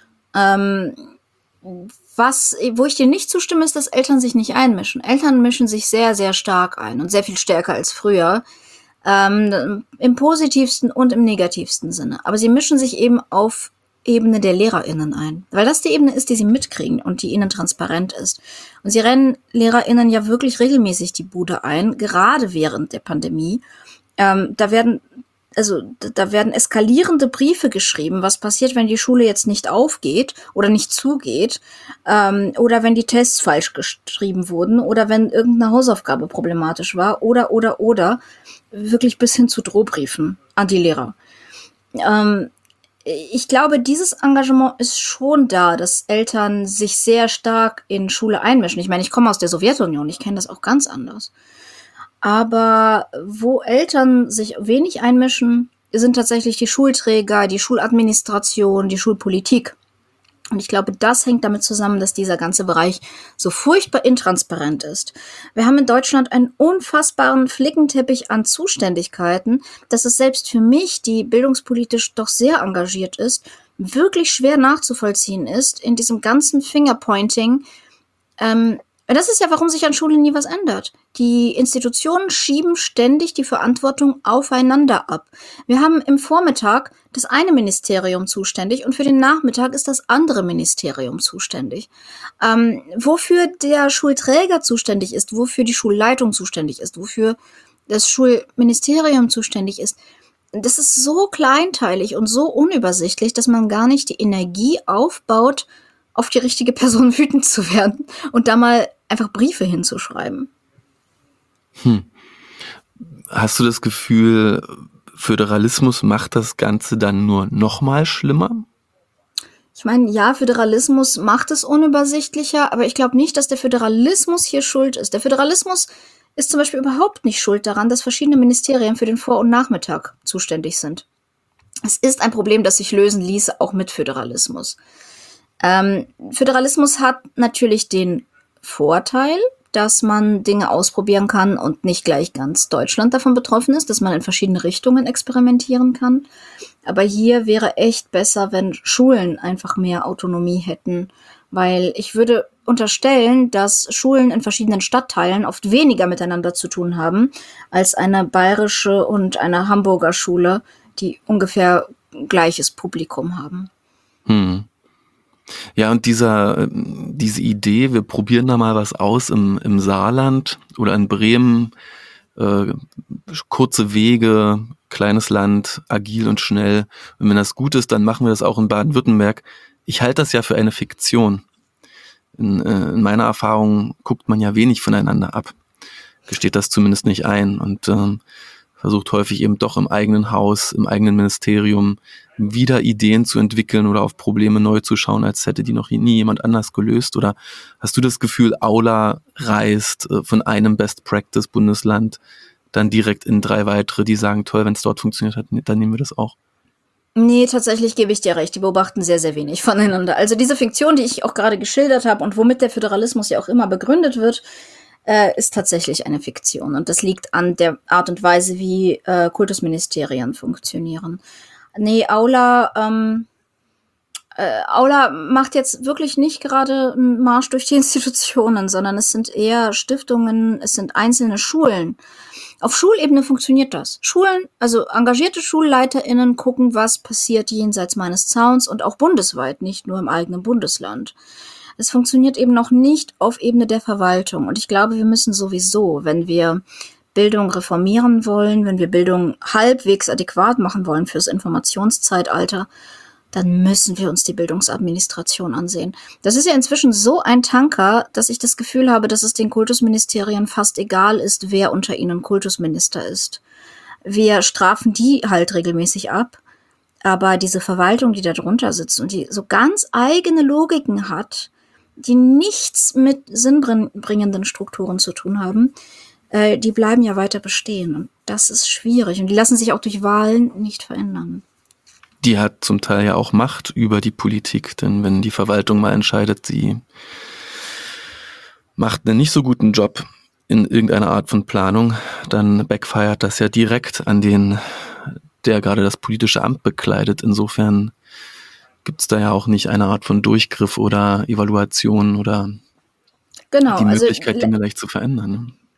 Speaker 2: Wo ich dir nicht zustimme, ist, dass Eltern sich nicht einmischen. Eltern mischen sich sehr, sehr stark ein und sehr viel stärker als früher. Im positivsten und im negativsten Sinne. Aber sie mischen sich eben auf Ebene der LehrerInnen ein. Weil das die Ebene ist, die sie mitkriegen und die ihnen transparent ist. Und sie rennen LehrerInnen ja wirklich regelmäßig die Bude ein, gerade während der Pandemie. Da werden eskalierende Briefe geschrieben, was passiert, wenn die Schule jetzt nicht aufgeht oder nicht zugeht, oder wenn die Tests falsch geschrieben wurden oder wenn irgendeine Hausaufgabe problematisch war oder, wirklich bis hin zu Drohbriefen an die Lehrer. Ich glaube, dieses Engagement ist schon da, dass Eltern sich sehr stark in Schule einmischen. Ich meine, ich komme aus der Sowjetunion, ich kenne das auch ganz anders. Aber wo Eltern sich wenig einmischen, sind tatsächlich die Schulträger, die Schuladministration, die Schulpolitik. Und ich glaube, das hängt damit zusammen, dass dieser ganze Bereich so furchtbar intransparent ist. Wir haben in Deutschland einen unfassbaren Flickenteppich an Zuständigkeiten, dass es selbst für mich, die bildungspolitisch doch sehr engagiert ist, wirklich schwer nachzuvollziehen ist in diesem ganzen Fingerpointing. Das ist ja, warum sich an Schulen nie was ändert. Die Institutionen schieben ständig die Verantwortung aufeinander ab. Wir haben im Vormittag das eine Ministerium zuständig und für den Nachmittag ist das andere Ministerium zuständig. Wofür der Schulträger zuständig ist, wofür die Schulleitung zuständig ist, wofür das Schulministerium zuständig ist, das ist so kleinteilig und so unübersichtlich, dass man gar nicht die Energie aufbaut, auf die richtige Person wütend zu werden und da mal einfach Briefe hinzuschreiben.
Speaker 1: Hast du das Gefühl, Föderalismus macht das Ganze dann nur noch mal schlimmer?
Speaker 2: Ich meine, ja, Föderalismus macht es unübersichtlicher, aber ich glaube nicht, dass der Föderalismus hier schuld ist. Der Föderalismus ist zum Beispiel überhaupt nicht schuld daran, dass verschiedene Ministerien für den Vor- und Nachmittag zuständig sind. Es ist ein Problem, das sich lösen ließe, auch mit Föderalismus. Föderalismus hat natürlich den Vorteil, dass man Dinge ausprobieren kann und nicht gleich ganz Deutschland davon betroffen ist, dass man in verschiedene Richtungen experimentieren kann. Aber hier wäre echt besser, wenn Schulen einfach mehr Autonomie hätten, weil ich würde unterstellen, dass Schulen in verschiedenen Stadtteilen oft weniger miteinander zu tun haben als eine bayerische und eine Hamburger Schule, die ungefähr gleiches Publikum haben.
Speaker 1: Ja, und diese Idee, wir probieren da mal was aus im Saarland oder in Bremen, kurze Wege, kleines Land, agil und schnell. Und wenn das gut ist, dann machen wir das auch in Baden-Württemberg. Ich halte das ja für eine Fiktion. In meiner Erfahrung guckt man ja wenig voneinander ab, gesteht das zumindest nicht ein und versucht häufig eben doch im eigenen Haus, im eigenen Ministerium wieder Ideen zu entwickeln oder auf Probleme neu zu schauen, als hätte die noch nie jemand anders gelöst. Oder hast du das Gefühl, Aula reist von einem Best-Practice-Bundesland dann direkt in 3 weitere, die sagen, toll, wenn es dort funktioniert hat, dann nehmen wir das auch?
Speaker 2: Nee, tatsächlich gebe ich dir recht. Die beobachten sehr, sehr wenig voneinander. Also diese Fiktion, die ich auch gerade geschildert habe und womit der Föderalismus ja auch immer begründet wird, ist tatsächlich eine Fiktion. Und das liegt an der Art und Weise, wie Kultusministerien funktionieren. Nee, Aula macht jetzt wirklich nicht gerade einen Marsch durch die Institutionen, sondern es sind eher Stiftungen, es sind einzelne Schulen. Auf Schulebene funktioniert das. Schulen, also engagierte SchulleiterInnen gucken, was passiert jenseits meines Zauns und auch bundesweit, nicht nur im eigenen Bundesland. Es funktioniert eben noch nicht auf Ebene der Verwaltung. Und ich glaube, wir müssen sowieso, wenn wir Bildung reformieren wollen, wenn wir Bildung halbwegs adäquat machen wollen fürs Informationszeitalter, dann müssen wir uns die Bildungsadministration ansehen. Das ist ja inzwischen so ein Tanker, dass ich das Gefühl habe, dass es den Kultusministerien fast egal ist, wer unter ihnen Kultusminister ist. Wir strafen die halt regelmäßig ab, aber diese Verwaltung, die da drunter sitzt und die so ganz eigene Logiken hat, die nichts mit sinnbringenden Strukturen zu tun haben, die bleiben ja weiter bestehen. Und das ist schwierig. Und die lassen sich auch durch Wahlen nicht verändern.
Speaker 1: Die hat zum Teil ja auch Macht über die Politik, denn wenn die Verwaltung mal entscheidet, sie macht einen nicht so guten Job in irgendeiner Art von Planung, dann backfired das ja direkt an den, der gerade das politische Amt bekleidet. Insofern gibt es da ja auch nicht eine Art von Durchgriff oder Evaluation oder die Möglichkeit, Dinge leicht zu verändern. Ne?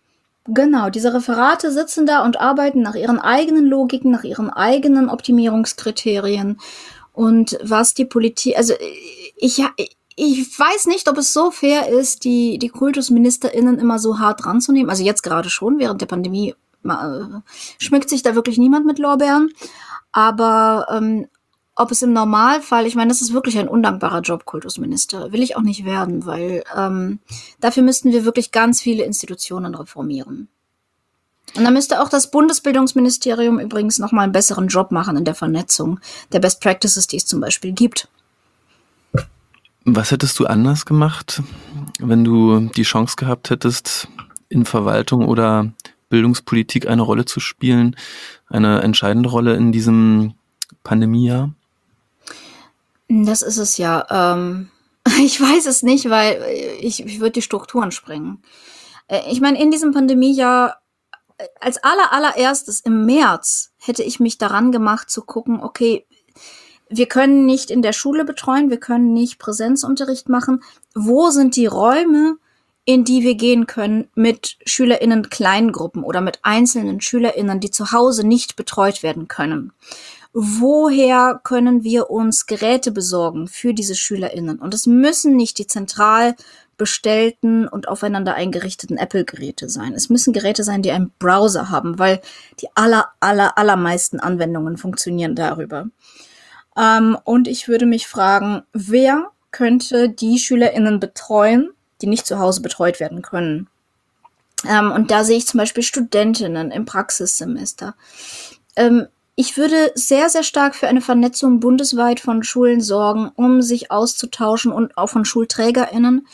Speaker 2: Genau, diese Referate sitzen da und arbeiten nach ihren eigenen Logiken, nach ihren eigenen Optimierungskriterien. Und was die Politik, also ich, ich weiß nicht, ob es so fair ist, die KultusministerInnen immer so hart ranzunehmen. Also jetzt gerade schon, während der Pandemie schmückt sich da wirklich niemand mit Lorbeeren. Aber ob es im Normalfall, ich meine, das ist wirklich ein undankbarer Job, Kultusminister, will ich auch nicht werden, weil dafür müssten wir wirklich ganz viele Institutionen reformieren. Und da müsste auch das Bundesbildungsministerium übrigens noch mal einen besseren Job machen in der Vernetzung der Best Practices, die es zum Beispiel gibt.
Speaker 1: Was hättest du anders gemacht, wenn du die Chance gehabt hättest, in Verwaltung oder Bildungspolitik eine Rolle zu spielen, eine entscheidende Rolle in diesem Pandemiejahr?
Speaker 2: Das ist es ja. Ich weiß es nicht, weil ich würde die Strukturen sprengen. Ich meine, in diesem Pandemiejahr, als allererstes im März hätte ich mich daran gemacht zu gucken, okay, wir können nicht in der Schule betreuen, wir können nicht Präsenzunterricht machen. Wo sind die Räume, in die wir gehen können mit SchülerInnen Kleingruppen oder mit einzelnen SchülerInnen, die zu Hause nicht betreut werden können? Woher können wir uns Geräte besorgen für diese SchülerInnen? Und es müssen nicht die zentral bestellten und aufeinander eingerichteten Apple-Geräte sein. Es müssen Geräte sein, die einen Browser haben, weil die allermeisten Anwendungen funktionieren darüber. Und ich würde mich fragen, wer könnte die SchülerInnen betreuen, die nicht zu Hause betreut werden können? Und da sehe ich zum Beispiel Studentinnen im Praxissemester. Ich würde sehr, sehr stark für eine Vernetzung bundesweit von Schulen sorgen, um sich auszutauschen und auch von SchulträgerInnen.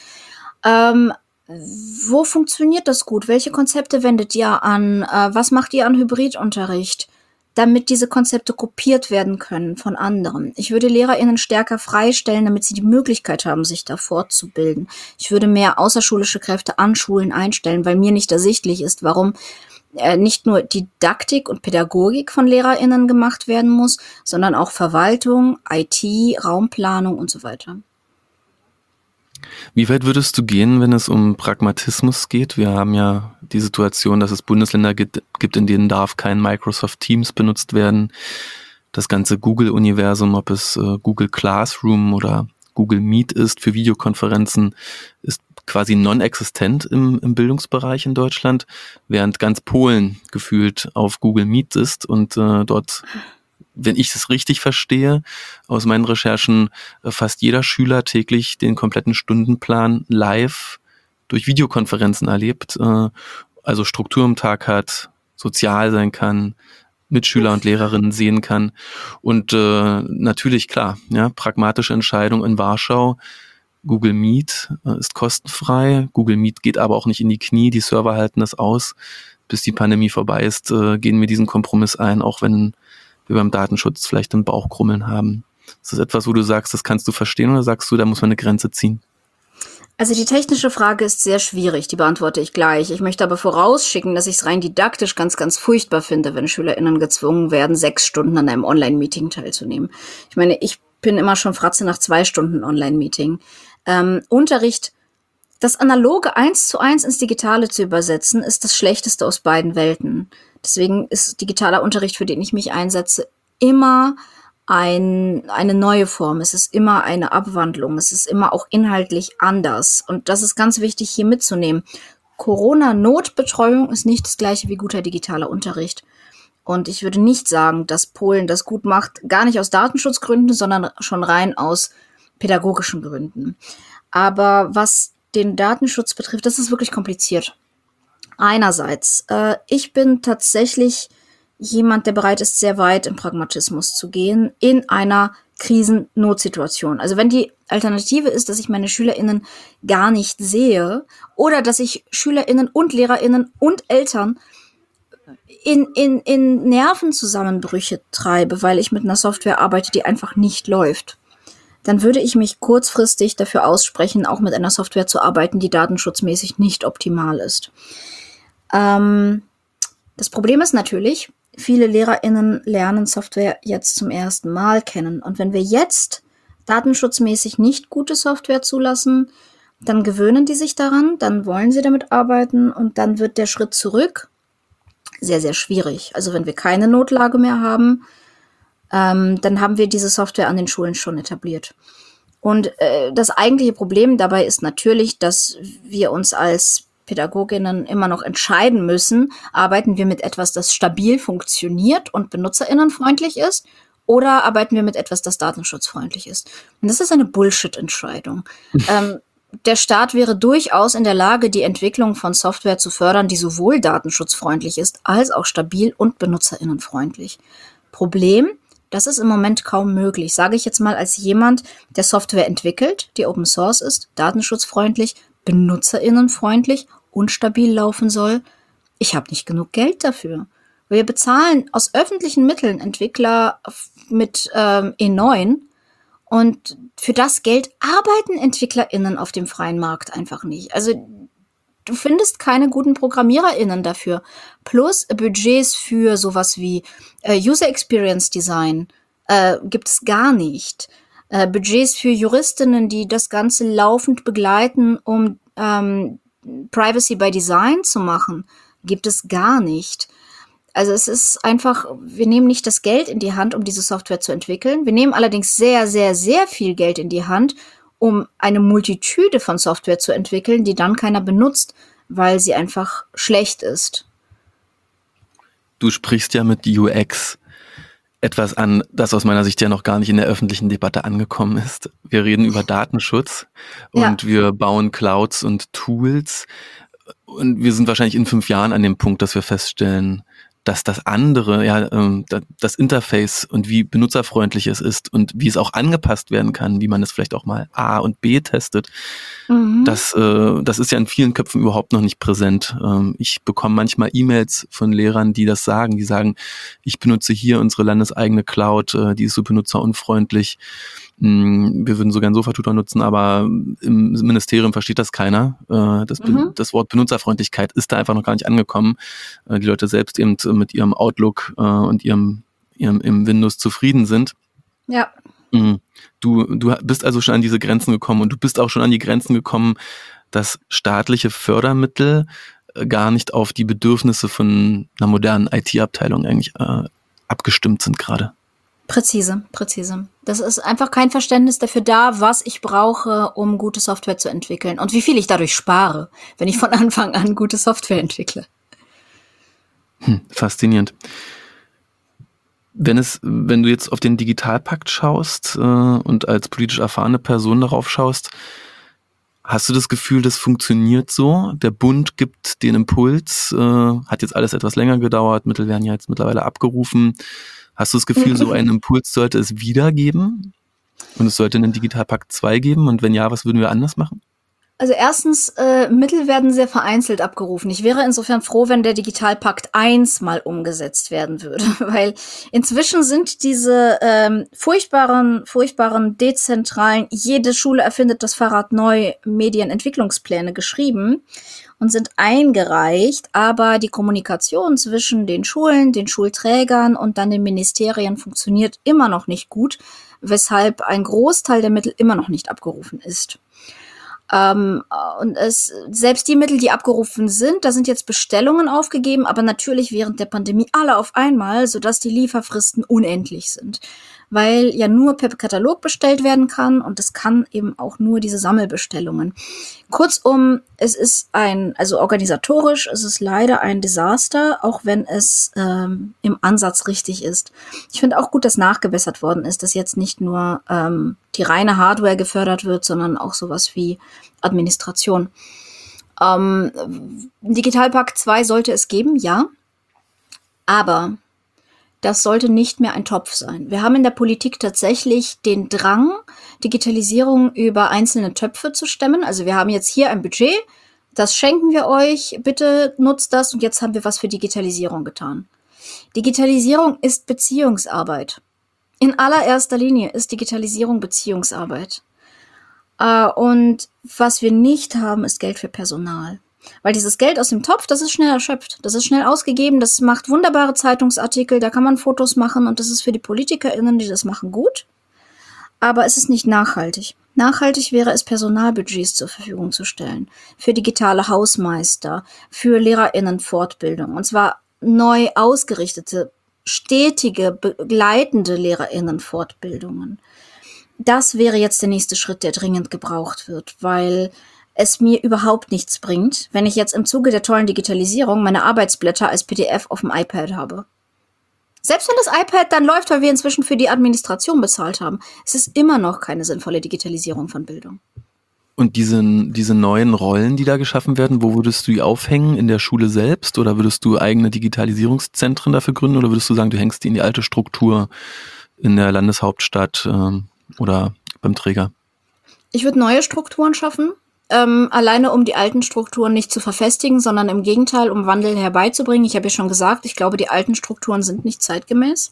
Speaker 2: Wo funktioniert das gut? Welche Konzepte wendet ihr an? Was macht ihr an Hybridunterricht, damit diese Konzepte kopiert werden können von anderen? Ich würde LehrerInnen stärker freistellen, damit sie die Möglichkeit haben, sich da fortzubilden. Ich würde mehr außerschulische Kräfte an Schulen einstellen, weil mir nicht ersichtlich ist, warum nicht nur Didaktik und Pädagogik von LehrerInnen gemacht werden muss, sondern auch Verwaltung, IT, Raumplanung und so weiter.
Speaker 1: Wie weit würdest du gehen, wenn es um Pragmatismus geht? Wir haben ja die Situation, dass es Bundesländer gibt, in denen darf kein Microsoft Teams benutzt werden. Das ganze Google-Universum, ob es Google Classroom oder Google Meet ist für Videokonferenzen, ist quasi non-existent im Bildungsbereich in Deutschland, während ganz Polen gefühlt auf Google Meet ist und dort, wenn ich es richtig verstehe, aus meinen Recherchen fast jeder Schüler täglich den kompletten Stundenplan live durch Videokonferenzen erlebt, also Struktur im Tag hat, sozial sein kann, Mitschüler und Lehrerinnen sehen kann. Und natürlich, klar, ja, pragmatische Entscheidung in Warschau. Google Meet ist kostenfrei. Google Meet geht aber auch nicht in die Knie. Die Server halten das aus. Bis die Pandemie vorbei ist, gehen wir diesen Kompromiss ein, auch wenn wir beim Datenschutz vielleicht einen Bauchkrummeln haben. Ist das etwas, wo du sagst, das kannst du verstehen, oder sagst du, da muss man eine Grenze ziehen?
Speaker 2: Also die technische Frage ist sehr schwierig, die beantworte ich gleich. Ich möchte aber vorausschicken, dass ich es rein didaktisch ganz, ganz furchtbar finde, wenn SchülerInnen gezwungen werden, 6 Stunden an einem Online-Meeting teilzunehmen. Ich meine, ich bin immer schon Fratze nach 2 Stunden Online-Meeting. Unterricht, das Analoge 1:1 ins Digitale zu übersetzen, ist das Schlechteste aus beiden Welten. Deswegen ist digitaler Unterricht, für den ich mich einsetze, immer eine neue Form. Es ist immer eine Abwandlung. Es ist immer auch inhaltlich anders. Und das ist ganz wichtig hier mitzunehmen. Corona-Notbetreuung ist nicht das gleiche wie guter digitaler Unterricht. Und ich würde nicht sagen, dass Polen das gut macht, gar nicht aus Datenschutzgründen, sondern schon rein aus pädagogischen Gründen. Aber was den Datenschutz betrifft, das ist wirklich kompliziert. Einerseits, ich bin tatsächlich jemand, der bereit ist, sehr weit in Pragmatismus zu gehen in einer Krisennotsituation. Also wenn die Alternative ist, dass ich meine SchülerInnen gar nicht sehe oder dass ich SchülerInnen und LehrerInnen und Eltern in Nervenzusammenbrüche treibe, weil ich mit einer Software arbeite, die einfach nicht läuft, dann würde ich mich kurzfristig dafür aussprechen, auch mit einer Software zu arbeiten, die datenschutzmäßig nicht optimal ist. Das Problem ist natürlich, viele LehrerInnen lernen Software jetzt zum ersten Mal kennen. Und wenn wir jetzt datenschutzmäßig nicht gute Software zulassen, dann gewöhnen die sich daran, dann wollen sie damit arbeiten und dann wird der Schritt zurück sehr, sehr schwierig. Also wenn wir keine Notlage mehr haben, dann haben wir diese Software an den Schulen schon etabliert. Und das eigentliche Problem dabei ist natürlich, dass wir uns als Pädagoginnen immer noch entscheiden müssen, arbeiten wir mit etwas, das stabil funktioniert und benutzerinnenfreundlich ist, oder arbeiten wir mit etwas, das datenschutzfreundlich ist. Und das ist eine Bullshit-Entscheidung. Der Staat wäre durchaus in der Lage, die Entwicklung von Software zu fördern, die sowohl datenschutzfreundlich ist, als auch stabil und benutzerinnenfreundlich. Problem: Das ist im Moment kaum möglich. Sage ich jetzt mal als jemand, der Software entwickelt, die Open Source ist, datenschutzfreundlich, benutzerinnenfreundlich und stabil laufen soll. Ich habe nicht genug Geld dafür. Wir bezahlen aus öffentlichen Mitteln Entwickler mit E9 und für das Geld arbeiten EntwicklerInnen auf dem freien Markt einfach nicht. Also du findest keine guten ProgrammiererInnen dafür. Plus Budgets für sowas wie User Experience Design gibt es gar nicht. Budgets für Juristinnen, die das Ganze laufend begleiten, um Privacy by Design zu machen, gibt es gar nicht. Also es ist einfach, wir nehmen nicht das Geld in die Hand, um diese Software zu entwickeln. Wir nehmen allerdings sehr, sehr, sehr viel Geld in die Hand, um eine Multitude von Software zu entwickeln, die dann keiner benutzt, weil sie einfach schlecht ist.
Speaker 1: Du sprichst ja mit UX etwas an, das aus meiner Sicht ja noch gar nicht in der öffentlichen Debatte angekommen ist. Wir reden über Datenschutz und wir bauen Clouds und Tools und wir sind wahrscheinlich in 5 Jahren an dem Punkt, dass wir feststellen, dass das andere, das Interface und wie benutzerfreundlich es ist und wie es auch angepasst werden kann, wie man es vielleicht auch mal A und B testet, das ist ja in vielen Köpfen überhaupt noch nicht präsent. Ich bekomme manchmal E-Mails von Lehrern, die das sagen. Die sagen, ich benutze hier unsere landeseigene Cloud, die ist so benutzerunfreundlich. Wir würden sogar einen Sofa-Tutor nutzen, aber im Ministerium versteht das keiner. Das Wort Benutzerfreundlichkeit ist da einfach noch gar nicht angekommen. Die Leute selbst eben mit ihrem Outlook und ihrem Windows zufrieden sind.
Speaker 2: Ja.
Speaker 1: Du bist also schon an diese Grenzen gekommen und du bist auch schon an die Grenzen gekommen, dass staatliche Fördermittel gar nicht auf die Bedürfnisse von einer modernen IT-Abteilung eigentlich abgestimmt sind gerade.
Speaker 2: Präzise. Das ist einfach kein Verständnis dafür da, was ich brauche, um gute Software zu entwickeln und wie viel ich dadurch spare, wenn ich von Anfang an gute Software entwickle.
Speaker 1: Faszinierend. Wenn du jetzt auf den Digitalpakt schaust und als politisch erfahrene Person darauf schaust, hast du das Gefühl, das funktioniert so? Der Bund gibt den Impuls, hat jetzt alles etwas länger gedauert, Mittel werden ja jetzt mittlerweile abgerufen. Hast du das Gefühl, so einen Impuls sollte es wieder geben? Und es sollte einen Digitalpakt 2 geben? Und wenn ja, was würden wir anders machen?
Speaker 2: Also erstens, Mittel werden sehr vereinzelt abgerufen. Ich wäre insofern froh, wenn der Digitalpakt 1 mal umgesetzt werden würde, weil inzwischen sind diese furchtbaren dezentralen, jede Schule erfindet das Fahrrad neu, Medienentwicklungspläne geschrieben und sind eingereicht, aber die Kommunikation zwischen den Schulen, den Schulträgern und dann den Ministerien funktioniert immer noch nicht gut, weshalb ein Großteil der Mittel immer noch nicht abgerufen ist. Und selbst die Mittel, die abgerufen sind, da sind jetzt Bestellungen aufgegeben, aber natürlich während der Pandemie alle auf einmal, sodass die Lieferfristen unendlich sind. Weil ja nur per Katalog bestellt werden kann und es kann eben auch nur diese Sammelbestellungen. Kurzum, es ist also organisatorisch, es ist leider ein Desaster, auch wenn es im Ansatz richtig ist. Ich finde auch gut, dass nachgebessert worden ist, dass jetzt nicht nur die reine Hardware gefördert wird, sondern auch sowas wie Administration. Digitalpakt 2 sollte es geben, ja, aber das sollte nicht mehr ein Topf sein. Wir haben in der Politik tatsächlich den Drang, Digitalisierung über einzelne Töpfe zu stemmen. Also wir haben jetzt hier ein Budget, das schenken wir euch, bitte nutzt das und jetzt haben wir was für Digitalisierung getan. Digitalisierung ist Beziehungsarbeit. In allererster Linie ist Digitalisierung Beziehungsarbeit. Und was wir nicht haben, ist Geld für Personal. Weil dieses Geld aus dem Topf, das ist schnell erschöpft. Das ist schnell ausgegeben, das macht wunderbare Zeitungsartikel, da kann man Fotos machen und das ist für die PolitikerInnen, die das machen, gut. Aber es ist nicht nachhaltig. Nachhaltig wäre es, Personalbudgets zur Verfügung zu stellen. Für digitale Hausmeister, für LehrerInnen-Fortbildung. Und zwar neu ausgerichtete, stetige, begleitende LehrerInnen-Fortbildungen. Das wäre jetzt der nächste Schritt, der dringend gebraucht wird, weil es mir überhaupt nichts bringt, wenn ich jetzt im Zuge der tollen Digitalisierung meine Arbeitsblätter als PDF auf dem iPad habe. Selbst wenn das iPad dann läuft, weil wir inzwischen für die Administration bezahlt haben, es ist immer noch keine sinnvolle Digitalisierung von Bildung.
Speaker 1: Und diese neuen Rollen, die da geschaffen werden, wo würdest du die aufhängen? In der Schule selbst? Oder würdest du eigene Digitalisierungszentren dafür gründen? Oder würdest du sagen, du hängst die in die alte Struktur in der Landeshauptstadt oder beim Träger?
Speaker 2: Ich würde neue Strukturen schaffen, alleine um die alten Strukturen nicht zu verfestigen, sondern im Gegenteil, um Wandel herbeizubringen. Ich habe ja schon gesagt, ich glaube, die alten Strukturen sind nicht zeitgemäß.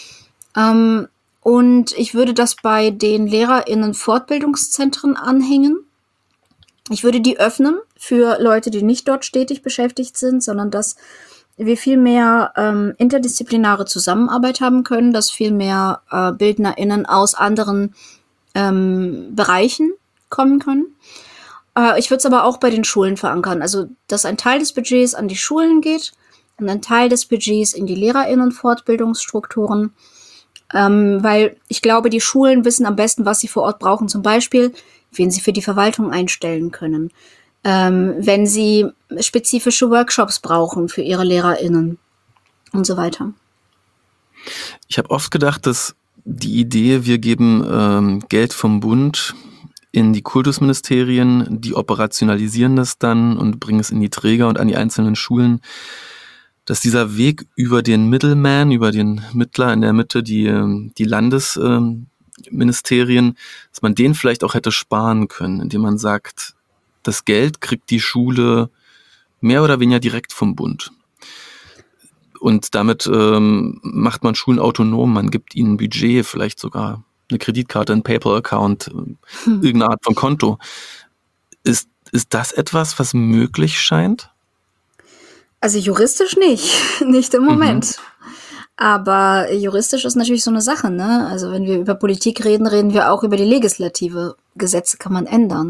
Speaker 2: Und ich würde das bei den LehrerInnen-Fortbildungszentren anhängen. Ich würde die öffnen für Leute, die nicht dort stetig beschäftigt sind, sondern dass wir viel mehr interdisziplinare Zusammenarbeit haben können, dass viel mehr BildnerInnen aus anderen Bereichen kommen können. Ich würde es aber auch bei den Schulen verankern, also dass ein Teil des Budgets an die Schulen geht und ein Teil des Budgets in die LehrerInnen-Fortbildungsstrukturen, weil ich glaube, die Schulen wissen am besten, was sie vor Ort brauchen, zum Beispiel, wen sie für die Verwaltung einstellen können, wenn sie spezifische Workshops brauchen für ihre LehrerInnen und so weiter.
Speaker 1: Ich habe oft gedacht, dass die Idee, wir geben Geld vom Bund in die Kultusministerien, die operationalisieren das dann und bringen es in die Träger und an die einzelnen Schulen, dass dieser Weg über den Middleman, über den Mittler in der Mitte, die Landesministerien, dass man den vielleicht auch hätte sparen können, indem man sagt, das Geld kriegt die Schule mehr oder weniger direkt vom Bund. Und damit macht man Schulen autonom, man gibt ihnen ein Budget, vielleicht sogar eine Kreditkarte, ein PayPal-Account, irgendeine Art von Konto. Ist das etwas, was möglich scheint?
Speaker 2: Also juristisch nicht im Moment. Aber juristisch ist natürlich so eine Sache, ne? Also wenn wir über Politik reden, reden wir auch über die Legislative. Gesetze kann man ändern.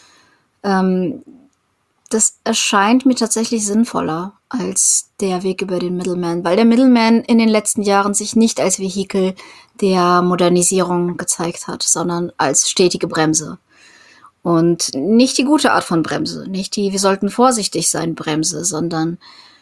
Speaker 2: Das erscheint mir tatsächlich sinnvoller als der Weg über den Middleman, weil der Middleman in den letzten Jahren sich nicht als Vehikel der Modernisierung gezeigt hat, sondern als stetige Bremse. Und nicht die gute Art von Bremse, nicht die wir sollten vorsichtig sein Bremse, sondern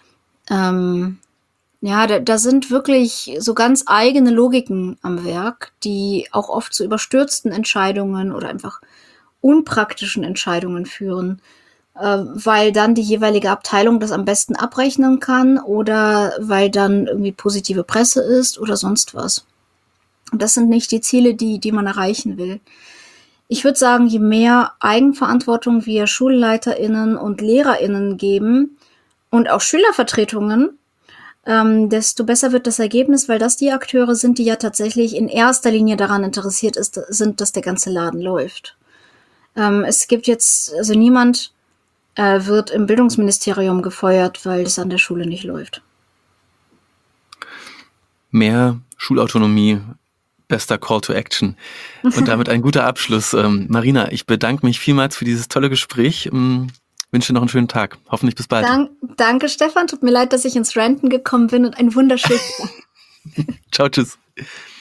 Speaker 2: da sind wirklich so ganz eigene Logiken am Werk, die auch oft zu überstürzten Entscheidungen oder einfach unpraktischen Entscheidungen führen, weil dann die jeweilige Abteilung das am besten abrechnen kann oder weil dann irgendwie positive Presse ist oder sonst was. Und das sind nicht die Ziele, die man erreichen will. Ich würde sagen, je mehr Eigenverantwortung wir SchulleiterInnen und LehrerInnen geben und auch Schülervertretungen, desto besser wird das Ergebnis, weil das die Akteure sind, die ja tatsächlich in erster Linie daran interessiert sind, dass der ganze Laden läuft. Es gibt jetzt, also niemand wird im Bildungsministerium gefeuert, weil es an der Schule nicht läuft.
Speaker 1: Mehr Schulautonomie, bester Call to Action. Und damit ein guter Abschluss. Marina, ich bedanke mich vielmals für dieses tolle Gespräch. Wünsche dir noch einen schönen Tag. Hoffentlich bis bald.
Speaker 2: Danke, Stefan. Tut mir leid, dass ich ins Ranten gekommen bin und ein wunderschönes
Speaker 1: Ciao, tschüss.